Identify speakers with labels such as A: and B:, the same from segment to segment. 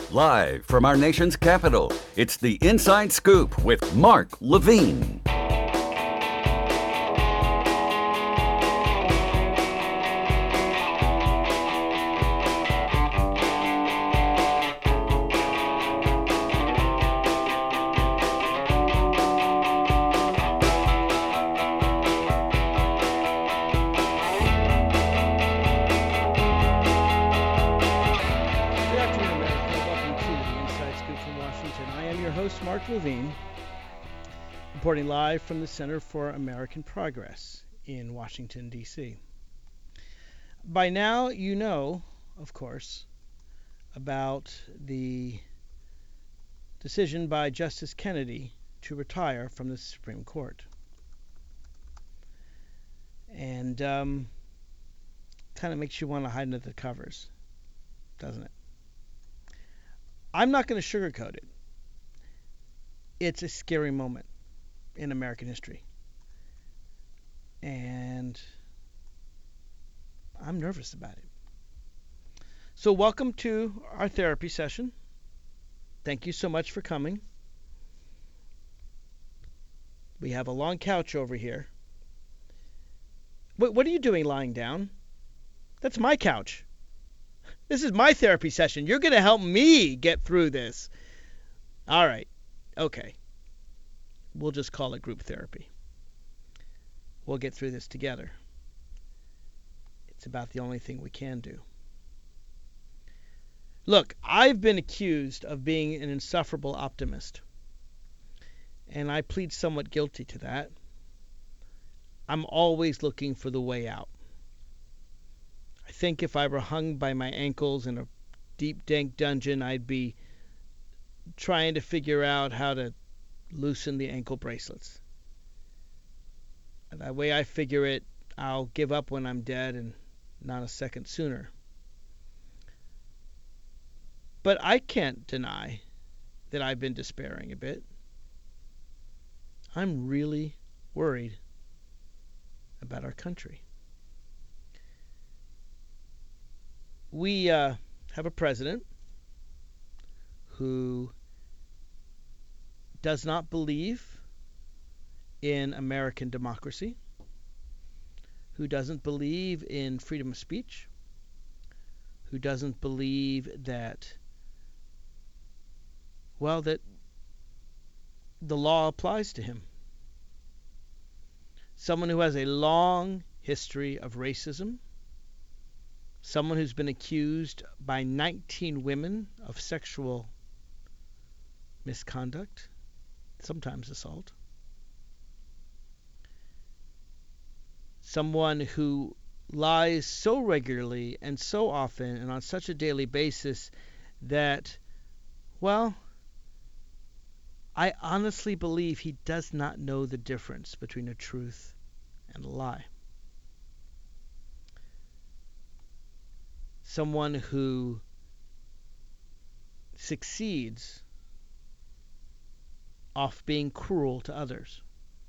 A: Live from our nation's capital, it's the Inside Scoop with Mark Levine.
B: Mark Levine, reporting live from the Center for American Progress in Washington, D.C. By now, you know, of course, about the decision by Justice Kennedy to retire from the Supreme Court. And kind of makes you want to hide under the covers, doesn't it? I'm not going to sugarcoat it. It's a scary moment in American history. And I'm nervous about it. So welcome to our therapy session. Thank you so much for coming. We have a long couch over here. What are you doing lying down? That's my couch. This is my therapy session. You're going to help me get through this. All right. Okay. We'll just call it group therapy. We'll get through this together. It's about the only thing we can do. Look, I've been accused of being an insufferable optimist, and I plead somewhat guilty to that. I'm always looking for the way out. I think if I were hung by my ankles in a deep, dank dungeon, I'd be trying to figure out how to loosen the ankle bracelets. That way I figure it, I'll give up when I'm dead and not a second sooner. But I can't deny that I've been despairing a bit. I'm really worried about our country. We have a president who does not believe in American democracy, who doesn't believe in freedom of speech, who doesn't believe that, that the law applies to him. Someone who has a long history of racism, someone who's been accused by 19 women of sexual misconduct, sometimes assault. Someone who lies so regularly and so often and on such a daily basis that, I honestly believe he does not know the difference between a truth and a lie. Someone who succeeds off being cruel to others.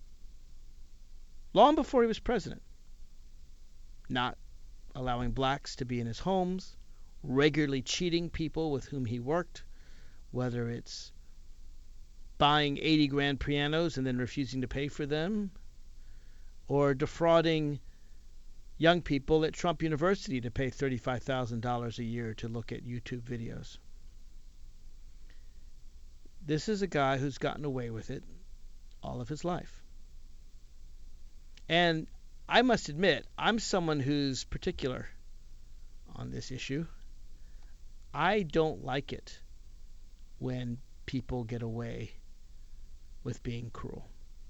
B: Long before he was president. Not allowing blacks to be in his homes, regularly cheating people with whom he worked, whether it's buying 80 grand pianos and then refusing to pay for them, or defrauding young people at Trump University to pay $35,000 a year to look at YouTube videos. This is a guy who's gotten away with it all of his life. And I must admit, I'm someone who's particular on this issue. I don't like it when people get away with being cruel.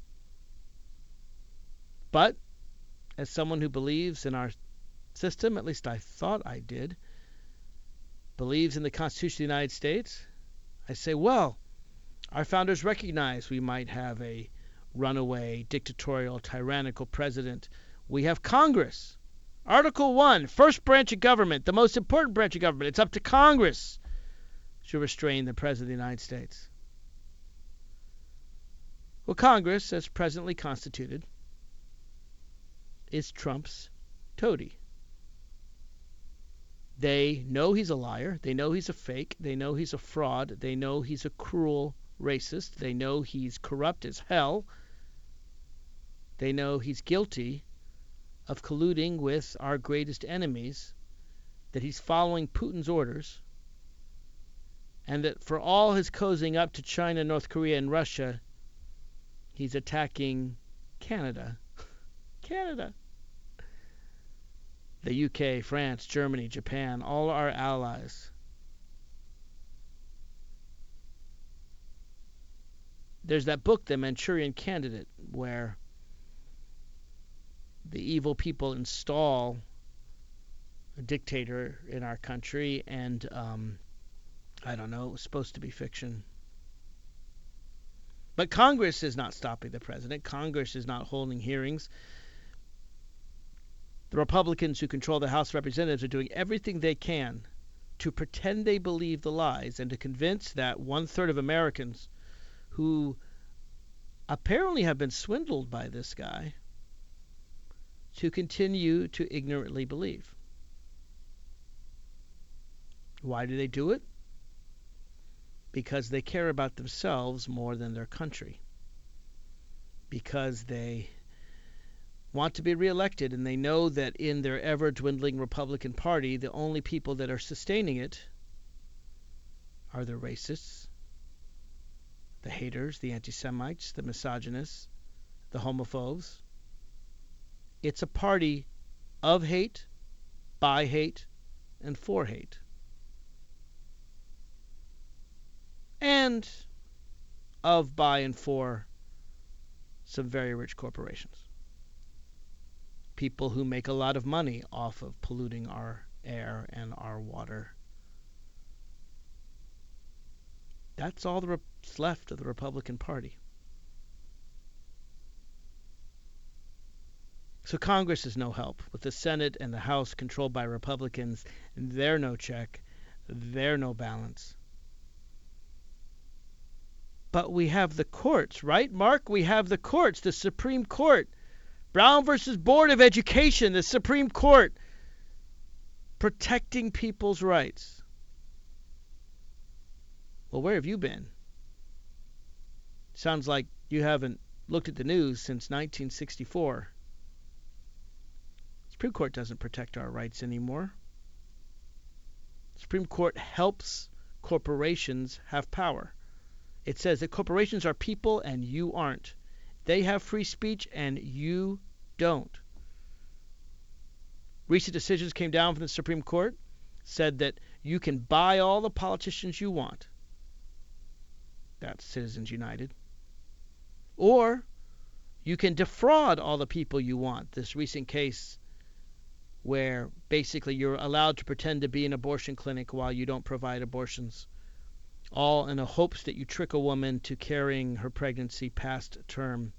B: But as someone who believes in our system, at least I thought I did, believes in the Constitution of the United States, I say, our founders recognized we might have a runaway, dictatorial, tyrannical president. We have Congress. Article 1, first branch of government, the most important branch of government. It's up to Congress to restrain the President of the United States. Well, Congress, as presently constituted, is Trump's toady. They know he's a liar. They know he's a fake. They know he's a fraud. They know he's a cruel racist. They know he's corrupt as hell. They know he's guilty of colluding with our greatest enemies, that he's following Putin's orders, and that for all his cozying up to China, North Korea, and Russia, he's attacking Canada. Canada. The UK, France, Germany, Japan, all our allies. There's that book, The Manchurian Candidate, where the evil people install a dictator in our country, and I don't know, it was supposed to be fiction. But Congress is not stopping the president. Congress is not holding hearings. The Republicans who control the House of Representatives are doing everything they can to pretend they believe the lies and to convince that 1/3 of Americans who apparently have been swindled by this guy to continue to ignorantly believe. Why do they do it? Because they care about themselves more than their country. Because they want to be reelected, and they know that in their ever-dwindling Republican Party, the only people that are sustaining it are the racists, the haters, the anti-Semites, the misogynists, the homophobes. It's a party of hate, by hate, and for hate. And of, by, and for some very rich corporations. People who make a lot of money off of polluting our air and our water. That's all that's left of the Republican Party. So Congress is no help. With the Senate and the House controlled by Republicans, they're no check, they're no balance. But we have the courts, right, Mark? We have the courts, the Supreme Court. Brown versus Board of Education, the Supreme Court, protecting people's rights. Well, where have you been? Sounds like you haven't looked at the news since 1964. The Supreme Court doesn't protect our rights anymore. The Supreme Court helps corporations have power. It says that corporations are people and you aren't. They have free speech and you don't. Recent decisions came down from the Supreme Court, said that you can buy all the politicians you want. That's Citizens United. Or you can defraud all the people you want. This recent case where basically you're allowed to pretend to be an abortion clinic while you don't provide abortions, all in the hopes that you trick a woman to carrying her pregnancy past term.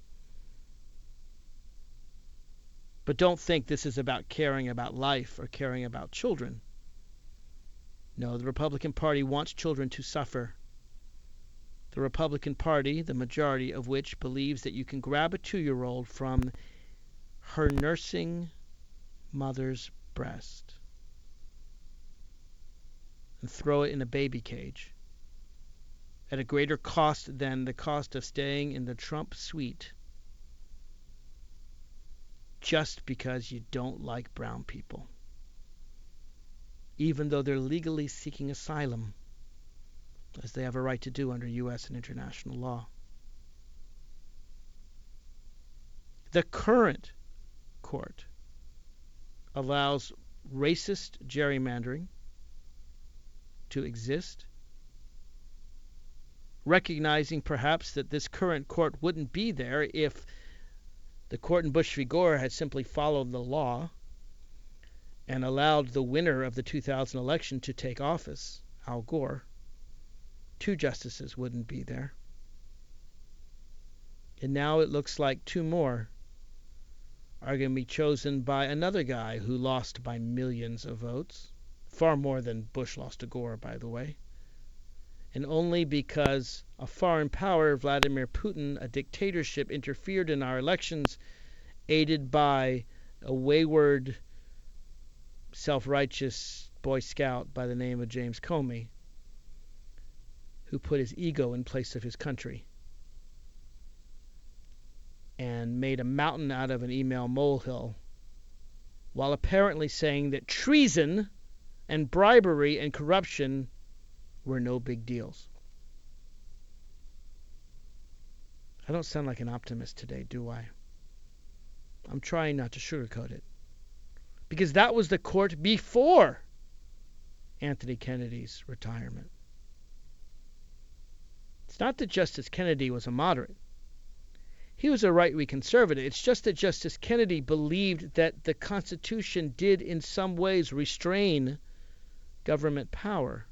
B: But don't think this is about caring about life or caring about children. No, the Republican Party wants children to suffer. The Republican Party, the majority of which believes that you can grab a 2-year-old from her nursing mother's breast and throw it in a baby cage at a greater cost than the cost of staying in the Trump suite just because you don't like brown people, even though they're legally seeking asylum, as they have a right to do under U.S. and international law. The current court allows racist gerrymandering to exist, recognizing perhaps that this current court wouldn't be there if the court in Bush v. Gore had simply followed the law and allowed the winner of the 2000 election to take office, Al Gore. 2 justices wouldn't be there. And now it looks like 2 more are going to be chosen by another guy who lost by millions of votes. Far more than Bush lost to Gore, by the way. And only because a foreign power, Vladimir Putin, a dictatorship, interfered in our elections, aided by a wayward, self-righteous Boy Scout by the name of James Comey, who put his ego in place of his country and made a mountain out of an email molehill, while apparently saying that treason and bribery and corruption were no big deals. I don't sound like an optimist today, do I? I'm trying not to sugarcoat it. Because that was the court before Anthony Kennedy's retirement. It's not that Justice Kennedy was a moderate. He was a right-wing conservative. It's just that Justice Kennedy believed that the Constitution did in some ways restrain government power.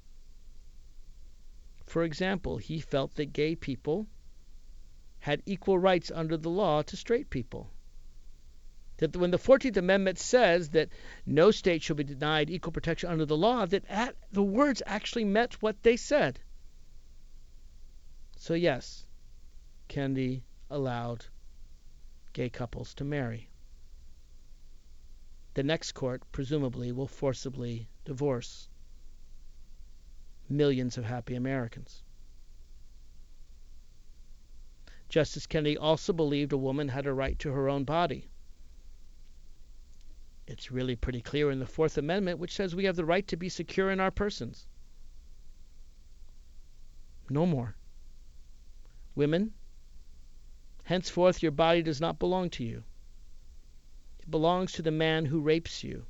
B: For example, he felt that gay people had equal rights under the law to straight people. That when the 14th Amendment says that no state shall be denied equal protection under the law, that the words actually meant what they said. So yes, Kennedy allowed gay couples to marry. The next court, presumably, will forcibly divorce millions of happy Americans. Justice Kennedy also believed a woman had a right to her own body. It's really pretty clear in the Fourth Amendment, which says we have the right to be secure in our persons. No more. Women, henceforth your body does not belong to you. It belongs to the man who rapes you.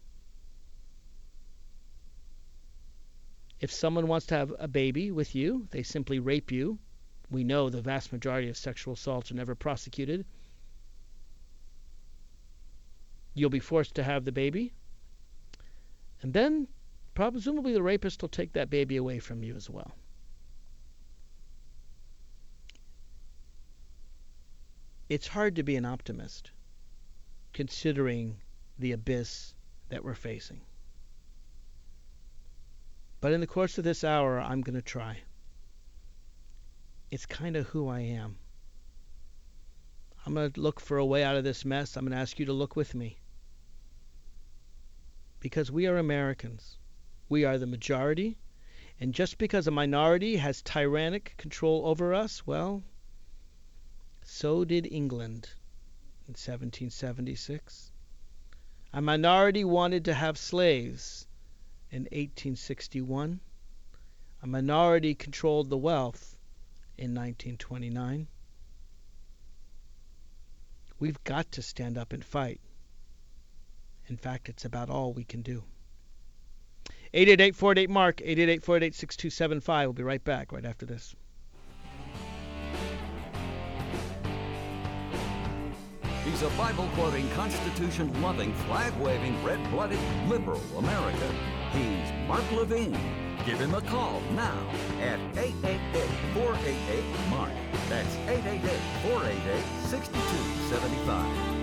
B: If someone wants to have a baby with you, they simply rape you. We know the vast majority of sexual assaults are never prosecuted. You'll be forced to have the baby. And then, presumably, the rapist will take that baby away from you as well. It's hard to be an optimist, considering the abyss that we're facing. But in the course of this hour, I'm going to try. It's kind of who I am. I'm going to look for a way out of this mess. I'm going to ask you to look with me. Because we are Americans. We are the majority. And just because a minority has tyrannic control over us, well, so did England in 1776. A minority wanted to have slaves in 1861. A minority controlled the wealth in 1929. We've got to stand up and fight. In fact, it's about all we can do. 888-488-MARK, 888-488-6275. We'll be right back right after this.
A: He's a Bible-quoting, Constitution-loving, flag-waving, red-blooded, liberal American. He's Mark Levine. Give him a call now at 888-488-MARK. That's 888-488-6275.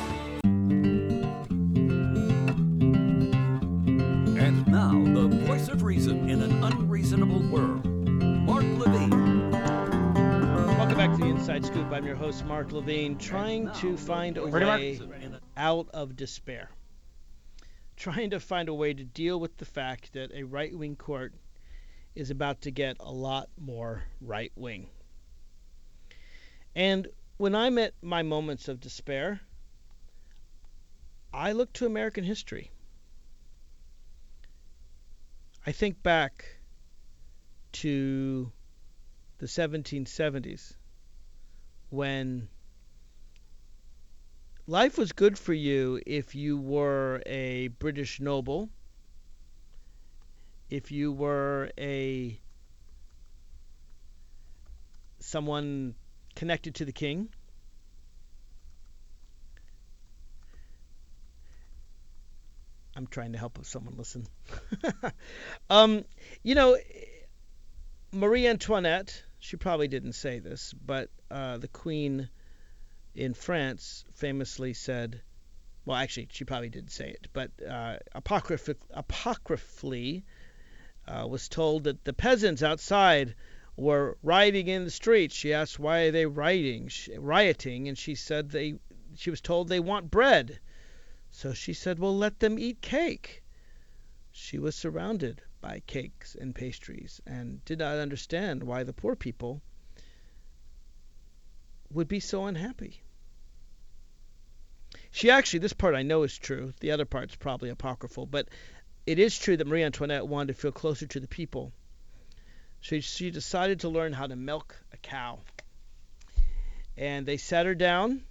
A: And now, the voice of reason in an unreasonable world, Mark Levine.
B: Welcome back to the Inside Scoop. I'm your host, Mark Levine, trying to find a way out of despair. Trying to find a way to deal with the fact that a right-wing court is about to get a lot more right-wing. And when I'm at my moments of despair, I look to American history. I think back to the 1770s when life was good for you if you were a British noble, if you were someone connected to the king. I'm trying to help someone listen. Marie Antoinette, she probably didn't say this, but the Queen in France famously said, well, actually, she probably didn't say it, but apocryphally was told that the peasants outside were rioting in the streets. She asked, why are they rioting? And she said she was told they want bread. So she said, well, let them eat cake. She was surrounded by cakes and pastries and did not understand why the poor people would be so unhappy. She actually, this part I know is true. The other part's probably apocryphal, but it is true that Marie Antoinette wanted to feel closer to the people. She decided to learn how to milk a cow. And they sat her down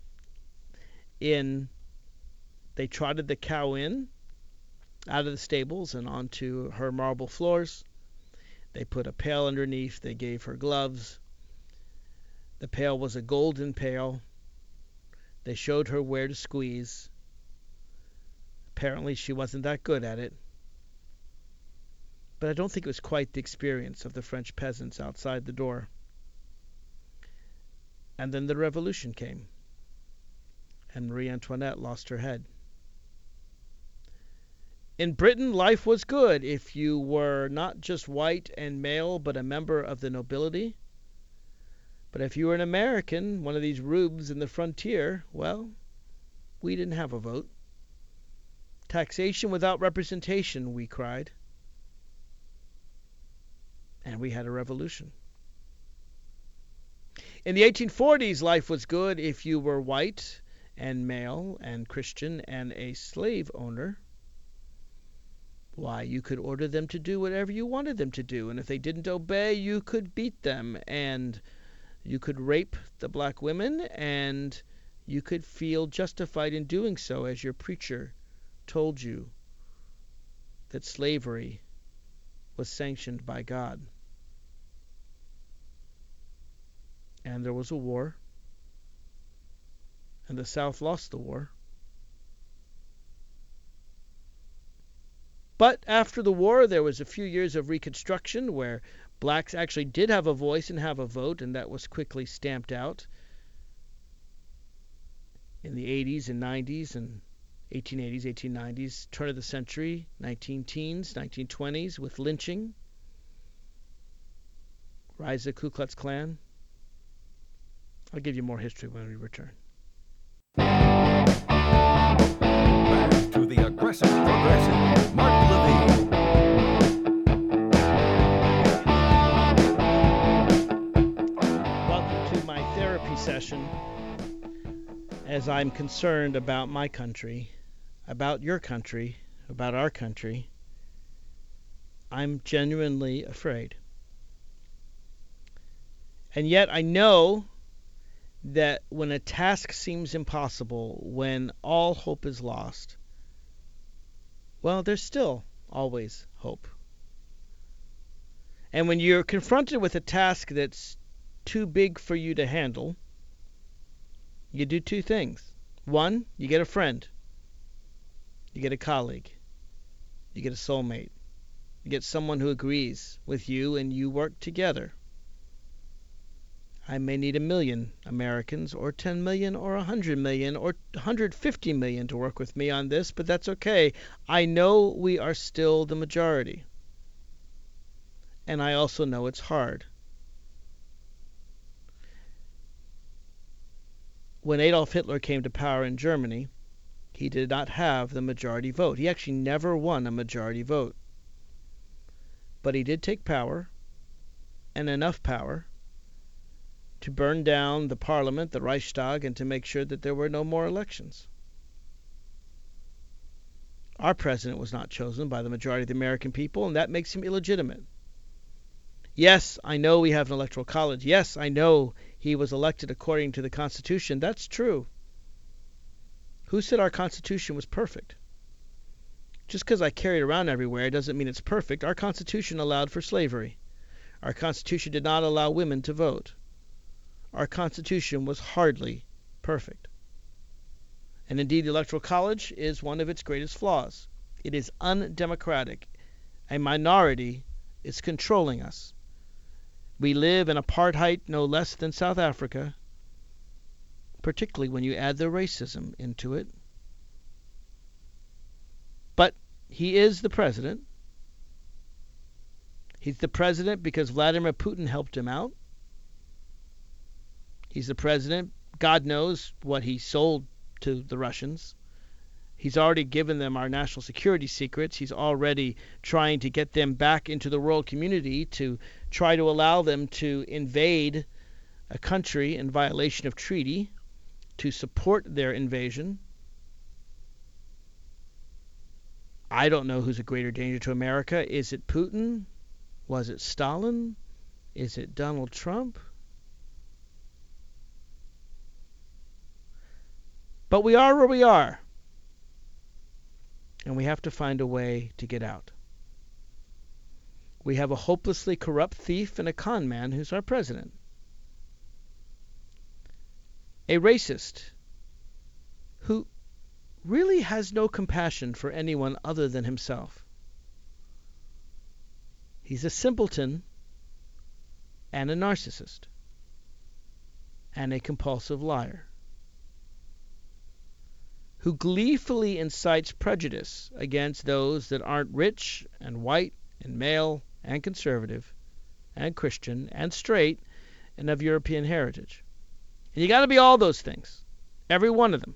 B: they trotted the cow out of the stables and onto her marble floors. They put a pail underneath. They gave her gloves. The pail was a golden pail. They showed her where to squeeze. Apparently she wasn't that good at it. But I don't think it was quite the experience of the French peasants outside the door. And then the revolution came, and Marie Antoinette lost her head. In Britain, life was good if you were not just white and male, but a member of the nobility. But if you were an American, one of these rubes in the frontier, well, we didn't have a vote. Taxation without representation, we cried. And we had a revolution. In the 1840s, life was good if you were white and male and Christian and a slave owner. Why, you could order them to do whatever you wanted them to do, and if they didn't obey, you could beat them, and you could rape the black women, and you could feel justified in doing so as your preacher told you that slavery was sanctioned by God. And there was a war, and the South lost the war. But after the war, there was a few years of Reconstruction where blacks actually did have a voice and have a vote, and that was quickly stamped out in the 80s and 90s and 1880s, 1890s, turn of the century, 19-teens, 1920s, with lynching, rise of the Ku Klux Klan. I'll give you more history when we return.
A: Back to the Aggressive Progressive, Mark Levine.
B: Welcome to my therapy session as I'm concerned about my country, about your country, about our country. I'm genuinely afraid. And yet I know that when a task seems impossible, when all hope is lost, well, there's still always hope. And when you're confronted with a task that's too big for you to handle, you do two things. One, you get a friend. You get a colleague. You get a soulmate. You get someone who agrees with you, and you work together. I may need 1 million Americans, or 10 million, or 100 million, or 150 million to work with me on this, but that's okay. I know we are still the majority. And I also know it's hard. When Adolf Hitler came to power in Germany, he did not have the majority vote. He actually never won a majority vote. But he did take power, and enough power, to burn down the parliament, the Reichstag, and to make sure that there were no more elections. Our president was not chosen by the majority of the American people, and that makes him illegitimate. Yes, I know we have an electoral college. Yes, I know he was elected according to the Constitution. That's true. Who said our Constitution was perfect? Just because I carry it around everywhere doesn't mean it's perfect. Our Constitution allowed for slavery. Our Constitution did not allow women to vote. Our Constitution was hardly perfect. And indeed, the Electoral College is one of its greatest flaws. It is undemocratic. A minority is controlling us. We live in apartheid no less than South Africa, particularly when you add the racism into it. But he is the president. He's the president because Vladimir Putin helped him out. He's the president. God knows what he sold to the Russians. He's already given them our national security secrets. He's already trying to get them back into the world community to try to allow them to invade a country in violation of treaty, to support their invasion. I don't know who's a greater danger to America. Is it Putin? Was it Stalin? Is it Donald Trump? But we are where we are. And we have to find a way to get out. We have a hopelessly corrupt thief and a con man who's our president. A racist who really has no compassion for anyone other than himself. He's a simpleton and a narcissist and a compulsive liar, who gleefully incites prejudice against those that aren't rich and white and male and conservative and Christian and straight and of European heritage. And you got to be all those things, every one of them.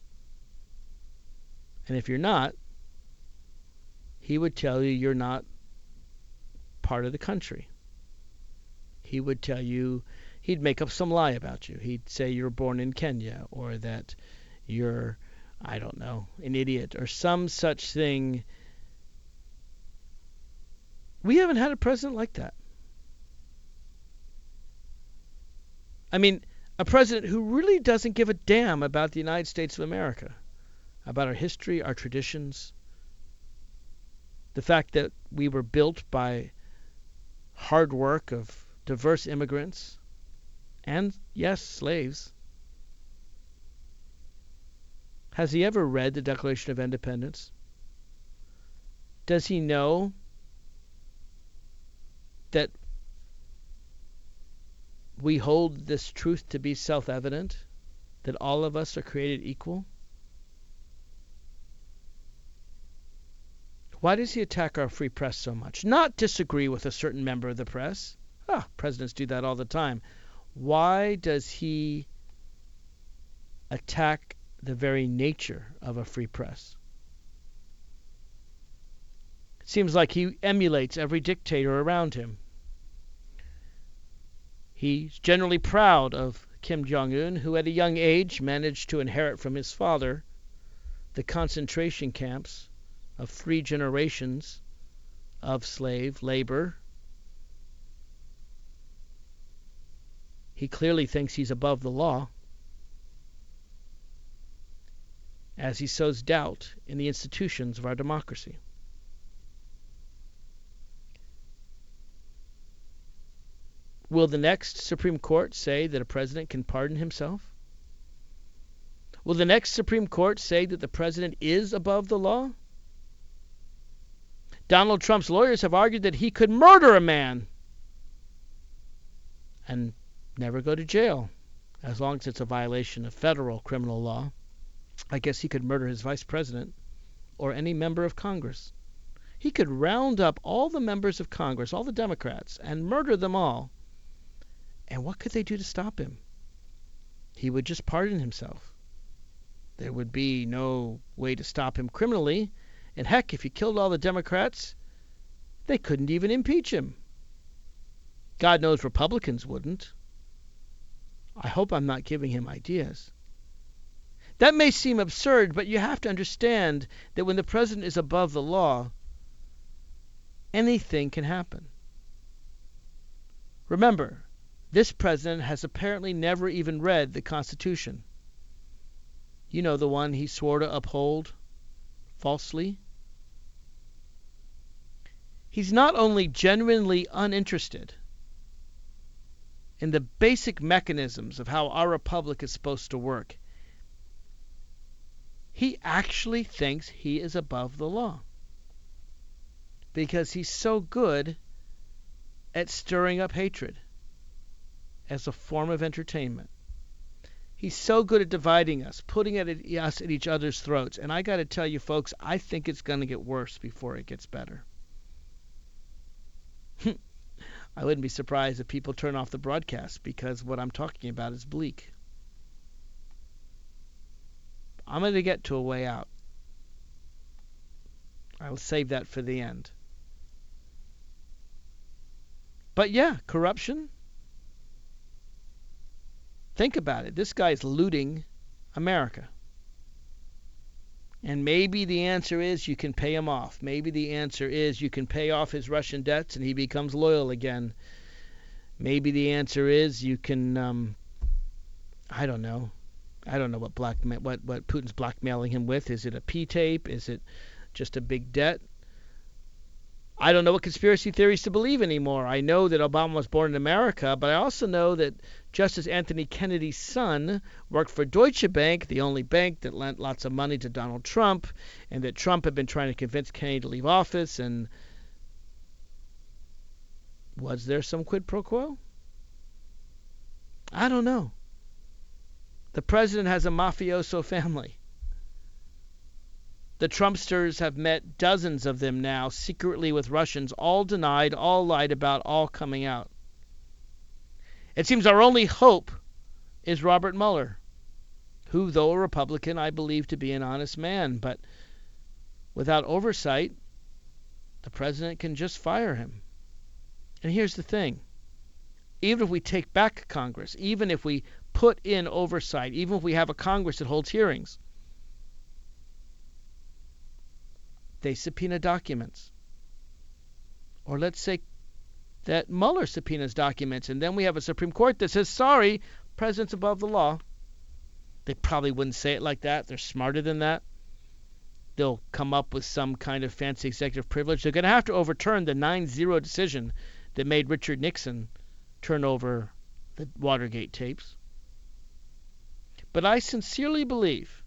B: And if you're not, he would tell you you're not part of the country. He would tell you, he'd make up some lie about you. He'd say you're born in Kenya, or that you're, I don't know, an idiot, or some such thing. We haven't had a president like that. I mean, a president who really doesn't give a damn about the United States of America, about our history, our traditions, the fact that we were built by hard work of diverse immigrants and, yes, slaves. Has he ever read the Declaration of Independence? Does he know that we hold this truth to be self-evident, that all of us are created equal? Why does he attack our free press so much? Not disagree with a certain member of the press. Presidents do that all the time. Why does he attack the very nature of a free press? It seems like he emulates every dictator around him. He's generally proud of Kim Jong-un, who at a young age managed to inherit from his father the concentration camps of 3 generations of slave labor. He clearly thinks he's above the law, as he sows doubt in the institutions of our democracy. Will the next Supreme Court say that a president can pardon himself? Will the next Supreme Court say that the president is above the law? Donald Trump's lawyers have argued that he could murder a man and never go to jail, as long as it's a violation of federal criminal law. I guess he could murder his vice president or any member of Congress. He could round up all the members of Congress, all the Democrats, and murder them all. And what could they do to stop him? He would just pardon himself. There would be no way to stop him criminally. And heck, if he killed all the Democrats, they couldn't even impeach him. God knows Republicans wouldn't. I hope I'm not giving him ideas. That may seem absurd, but you have to understand that when the president is above the law, anything can happen. Remember, this president has apparently never even read the Constitution. You know, the one he swore to uphold falsely. He's not only genuinely uninterested in the basic mechanisms of how our republic is supposed to work, he actually thinks he is above the law because he's so good at stirring up hatred as a form of entertainment. He's so good at dividing us, putting us at each other's throats. And I got to tell you, folks, I think it's going to get worse before it gets better. I wouldn't be surprised if people turn off the broadcast because what I'm talking about is bleak. I'm going to get to a way out. I'll save that for the end. But yeah, corruption. Think about it. This guy's looting America. And maybe the answer is you can pay him off. Maybe the answer is you can pay off his Russian debts and he becomes loyal again. Maybe the answer is you can, I don't know. I don't know what Putin's blackmailing him with. Is it a P-tape? Is it just a big debt? I don't know what conspiracy theories to believe anymore. I know that Obama was born in America, but I also know that Justice Anthony Kennedy's son worked for Deutsche Bank, the only bank that lent lots of money to Donald Trump, and that Trump had been trying to convince Kennedy to leave office. And was there some quid pro quo? I don't know. The president has a mafioso family. The Trumpsters have met dozens of them now, secretly with Russians, all denied, all lied about, all coming out. It seems our only hope is Robert Mueller, who, though a Republican, I believe to be an honest man. But without oversight, the president can just fire him. And here's the thing. Even if we take back Congress, even if we put in oversight, even if we have a Congress that holds hearings, they subpoena documents. Or let's say that Mueller subpoenas documents, and then we have a Supreme Court that says, sorry, president's above the law. They probably wouldn't say it like that. They're smarter than that. They'll come up with some kind of fancy executive privilege. They're going to have to overturn the 9-0 decision that made Richard Nixon turn over the Watergate tapes. But I sincerely believe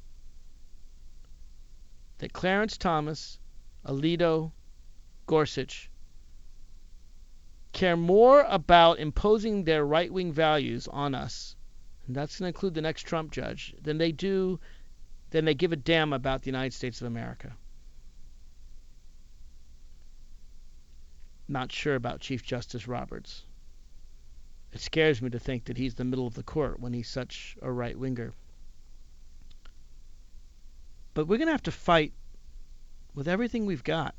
B: that Clarence Thomas, Alito, Gorsuch care more about imposing their right-wing values on us, and that's going to include the next Trump judge, than they give a damn about the United States of America. Not sure about Chief Justice Roberts. It scares me to think that he's the middle of the court when he's such a right-winger. But we're going to have to fight with everything we've got.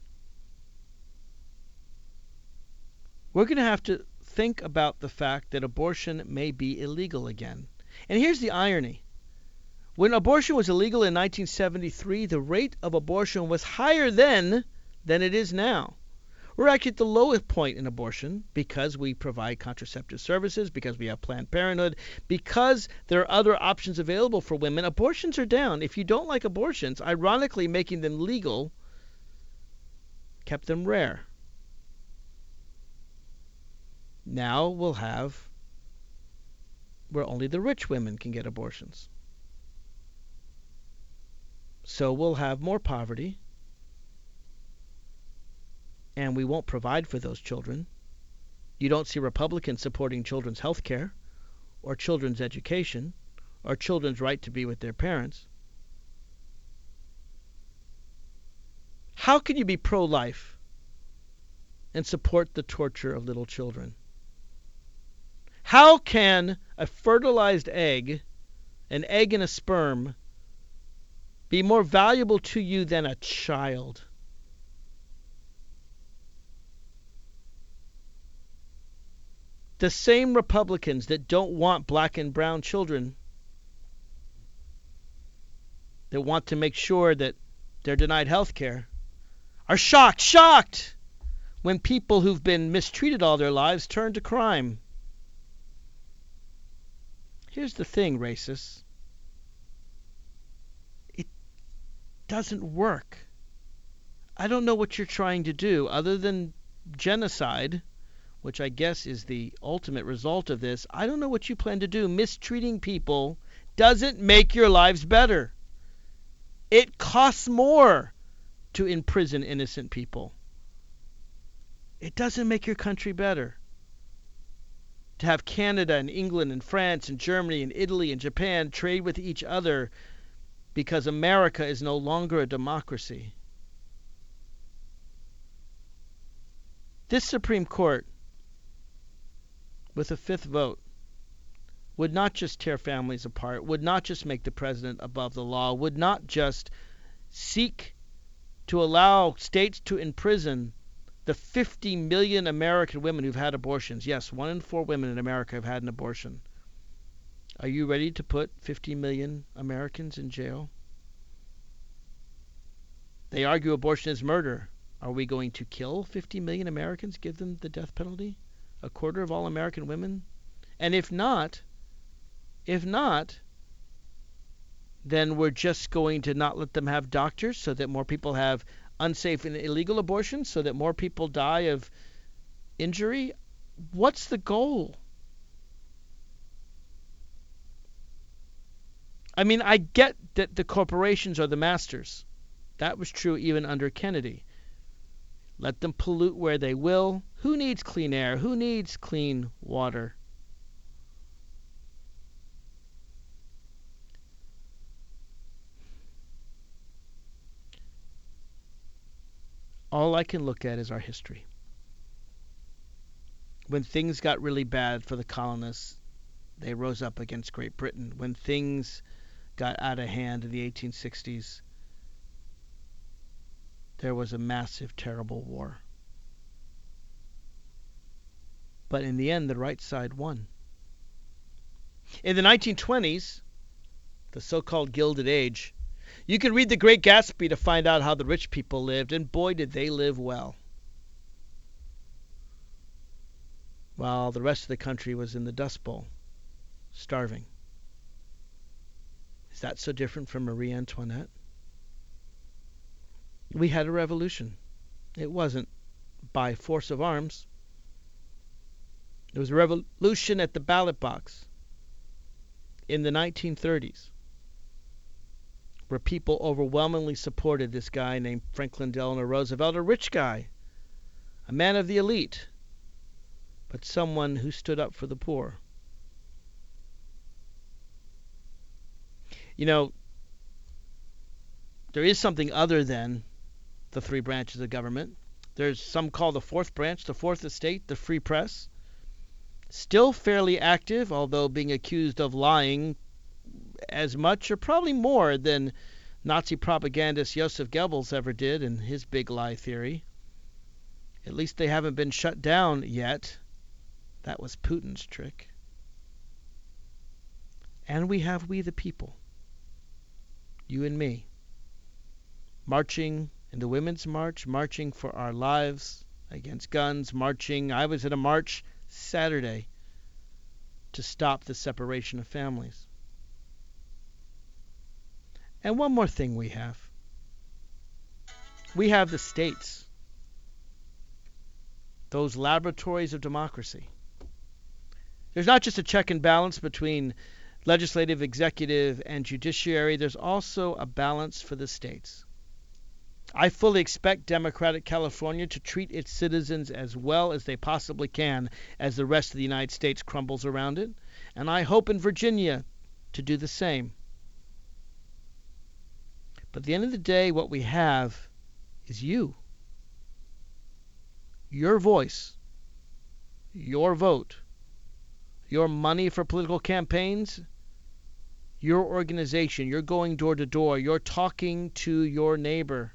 B: We're going to have to think about the fact that abortion may be illegal again. And here's the irony. When abortion was illegal in 1973, the rate of abortion was higher then than it is now. We're actually at the lowest point in abortion because we provide contraceptive services, because we have Planned Parenthood, because there are other options available for women. Abortions are down. If you don't like abortions, ironically making them legal kept them rare. Now we'll have where only the rich women can get abortions. So we'll have more poverty, and we won't provide for those children. You don't see Republicans supporting children's health care, or children's education, or children's right to be with their parents. How can you be pro-life and support the torture of little children? How can a fertilized egg, an egg and a sperm, be more valuable to you than a child? The same Republicans that don't want black and brown children, that want to make sure that they're denied health care, are shocked when people who've been mistreated all their lives turn to crime. Here's the thing, racists. It doesn't work. I don't know what you're trying to do other than genocide, which I guess is the ultimate result of this. I don't know what you plan to do. Mistreating people doesn't make your lives better. It costs more to imprison innocent people. It doesn't make your country better. To have Canada and England and France and Germany and Italy and Japan trade with each other because America is no longer a democracy. This Supreme Court, with a fifth vote, would not just tear families apart, would not just make the president above the law, would not just seek to allow states to imprison the 50 million American women who've had abortions. Yes, 1 in 4 women in America have had an abortion. Are you ready to put 50 million Americans in jail? They argue abortion is murder. Are we going to kill 50 million Americans, give them the death penalty? A quarter of all American women? And if not, then we're just going to not let them have doctors so that more people have unsafe and illegal abortions, so that more people die of injury? What's the goal? I mean, I get that the corporations are the masters. That was true even under Kennedy. Let them pollute where they will. Who needs clean air? Who needs clean water? All I can look at is our history. When things got really bad for the colonists, they rose up against Great Britain. When things got out of hand in the 1860s, there was a massive, terrible war. But in the end, the right side won. In the 1920s, the so-called Gilded Age, you can read The Great Gatsby to find out how the rich people lived, and boy, did they live well. While the rest of the country was in the Dust Bowl, starving. Is that so different from Marie Antoinette? We had a revolution. It wasn't by force of arms. It was a revolution at the ballot box in the 1930s, where people overwhelmingly supported this guy named Franklin Delano Roosevelt, a rich guy, a man of the elite, but someone who stood up for the poor. You know, there is something other than the 3 branches of government. There's some call the 4th branch, the 4th estate, the free press. Still fairly active, although being accused of lying as much or probably more than Nazi propagandist Joseph Goebbels ever did in his big lie theory. At least they haven't been shut down yet. That was Putin's trick. And we have we the people, you and me, marching in the Women's March, marching for our lives against guns, marching. I was at a march Saturday to stop the separation of families. And one more thing we have. We have the states, those laboratories of democracy. There's not just a check and balance between legislative, executive, and judiciary. There's also a balance for the states. I fully expect Democratic California to treat its citizens as well as they possibly can as the rest of the United States crumbles around it. And I hope in Virginia to do the same. But at the end of the day, what we have is you. Your voice. Your vote. Your money for political campaigns. Your organization. You're going door to door. You're talking to your neighbor.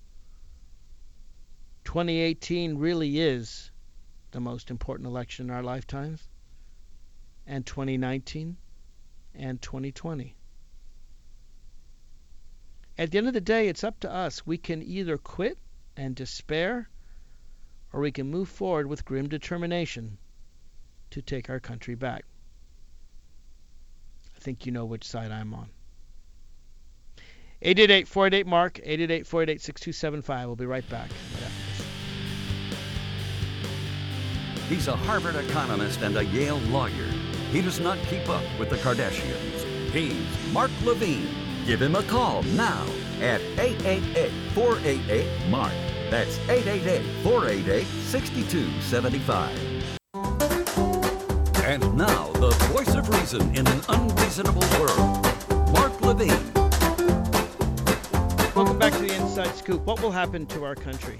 B: 2018 really is the most important election in our lifetimes. And 2019 and 2020. At the end of the day, it's up to us. We can either quit and despair, or we can move forward with grim determination to take our country back. I think you know which side I'm on. 888-488-MARK, 888-488-6275. We'll be right back. Right after this.
A: He's a Harvard economist and a Yale lawyer. He does not keep up with the Kardashians. He's Mark Levine. Give him a call now at 888-488-MARK. That's 888-488-6275. And now, the voice of reason in an unreasonable world, Mark Levine.
B: Welcome back to the Inside Scoop. What will happen to our country?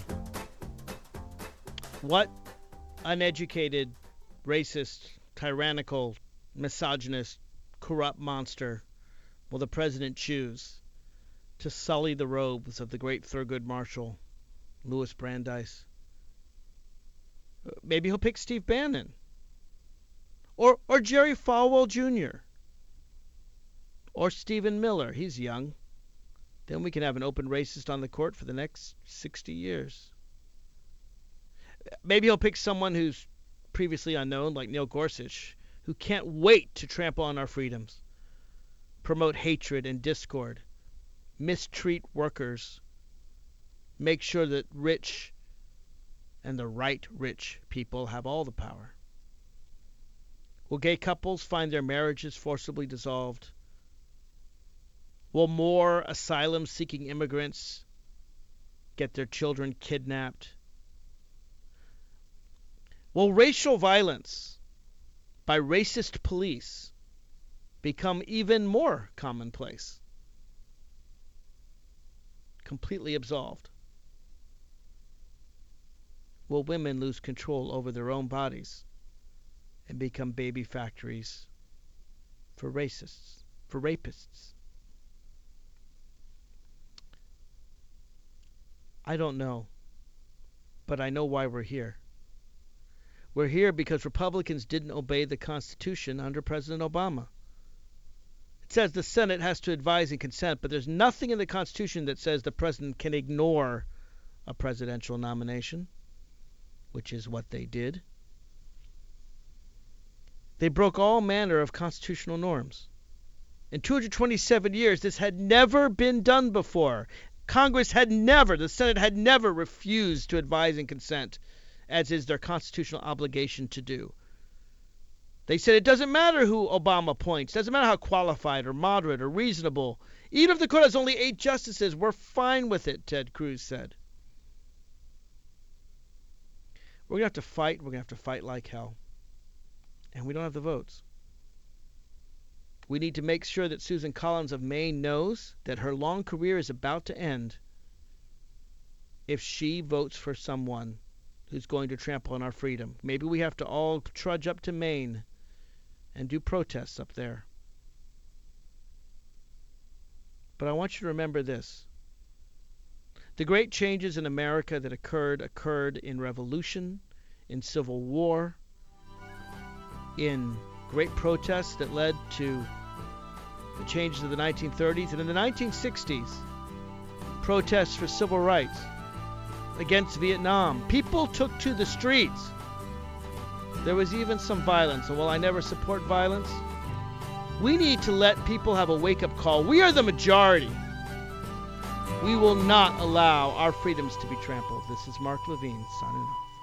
B: What uneducated, racist, tyrannical, misogynist, corrupt monster will the president choose to sully the robes of the great Thurgood Marshall, Louis Brandeis. Maybe he'll pick Steve Bannon. Or Jerry Falwell Jr. Or Stephen Miller. He's young. Then we can have an open racist on the court for the next 60 years. Maybe he'll pick someone who's previously unknown, like Neil Gorsuch, who can't wait to trample on our freedoms, promote hatred and discord, mistreat workers, make sure that rich and the right rich people have all the power. Will gay couples find their marriages forcibly dissolved? Will more asylum-seeking immigrants get their children kidnapped? Will racial violence by racist police become even more commonplace? Completely absolved. Will women lose control over their own bodies and become baby factories for racists, for rapists? I don't know, but I know why we're here. We're here because Republicans didn't obey the Constitution under President Obama. It says the Senate has to advise and consent, but there's nothing in the Constitution that says the president can ignore a presidential nomination, which is what they did. They broke all manner of constitutional norms. In 227 years, this had never been done before. Congress had never, the Senate had never refused to advise and consent, as is their constitutional obligation to do. They said it doesn't matter who Obama appoints, doesn't matter how qualified or moderate or reasonable. Even if the court has only 8 justices, we're fine with it, Ted Cruz said. We're going to have to fight. We're going to have to fight like hell. And we don't have the votes. We need to make sure that Susan Collins of Maine knows that her long career is about to end if she votes for someone who's going to trample on our freedom. Maybe we have to all trudge up to Maine and do protests up there. But I want you to remember this. The great changes in America that occurred in revolution, in civil war, in great protests that led to the changes of the 1930s, and in the 1960s, protests for civil rights against Vietnam. People took to the streets. There was even some violence, and while I never support violence, we need to let people have a wake-up call. We are the majority. We will not allow our freedoms to be trampled. This is Mark Levine signing off.